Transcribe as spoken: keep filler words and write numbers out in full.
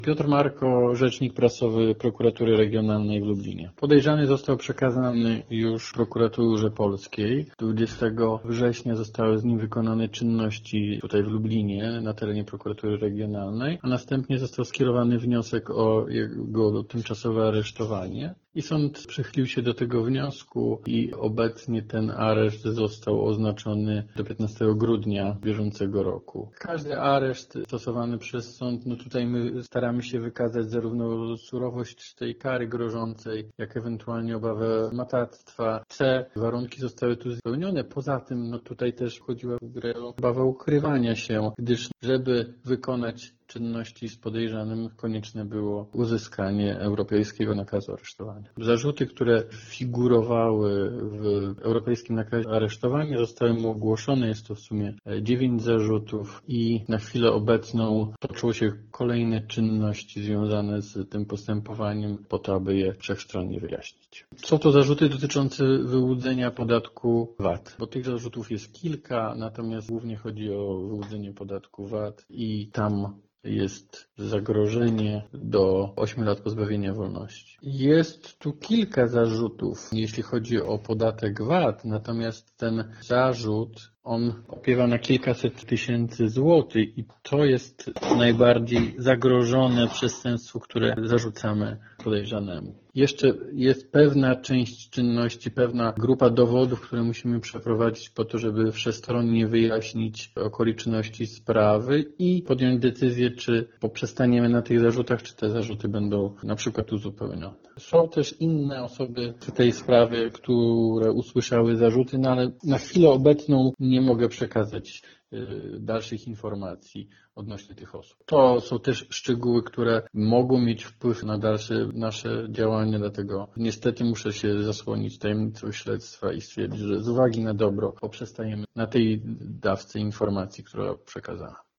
Piotr Marko, rzecznik prasowy Prokuratury Regionalnej w Lublinie. Podejrzany został przekazany już prokuraturze polskiej. dwudziestego września zostały z nim wykonane czynności tutaj w Lublinie na terenie Prokuratury Regionalnej, a następnie został skierowany wniosek o jego tymczasowe aresztowanie. I sąd przychylił się do tego wniosku i obecnie ten areszt został oznaczony do piętnastego grudnia bieżącego roku. Każdy areszt stosowany przez sąd, no tutaj my staramy się wykazać zarówno surowość tej kary grożącej, jak ewentualnie obawę matactwa. C. Warunki zostały tu spełnione. Poza tym, no tutaj też chodziła w grę o obawę ukrywania się, gdyż żeby wykonać czynności z podejrzanym konieczne było uzyskanie europejskiego nakazu aresztowania. Zarzuty, które figurowały w europejskim nakazie aresztowania, zostały mu ogłoszone. Jest to w sumie dziewięć zarzutów i na chwilę obecną toczą się kolejne czynności związane z tym postępowaniem po to, aby je wszechstronnie wyjaśnić. Są to zarzuty dotyczące wyłudzenia podatku V A T, bo tych zarzutów jest kilka, natomiast głównie chodzi o wyłudzenie podatku V A T i tam jest zagrożenie do ośmiu lat pozbawienia wolności. Jest tu kilka zarzutów, jeśli chodzi o podatek V A T, natomiast ten zarzut, on opiewa na kilkaset tysięcy złotych i to jest najbardziej zagrożone przestępstwo, które zarzucamy podejrzanemu. Jeszcze jest pewna część czynności, pewna grupa dowodów, które musimy przeprowadzić po to, żeby wszechstronnie wyjaśnić okoliczności sprawy i podjąć decyzję, czy poprzestaniemy na tych zarzutach, czy te zarzuty będą na przykład uzupełnione. Są też inne osoby w tej sprawie, które usłyszały zarzuty, no ale na chwilę obecną nie mogę przekazać dalszych informacji odnośnie tych osób. To są też szczegóły, które mogą mieć wpływ na dalsze nasze działania, dlatego niestety muszę się zasłonić tajemnicą śledztwa i stwierdzić, że z uwagi na dobro poprzestajemy na tej dawce informacji, która przekazana.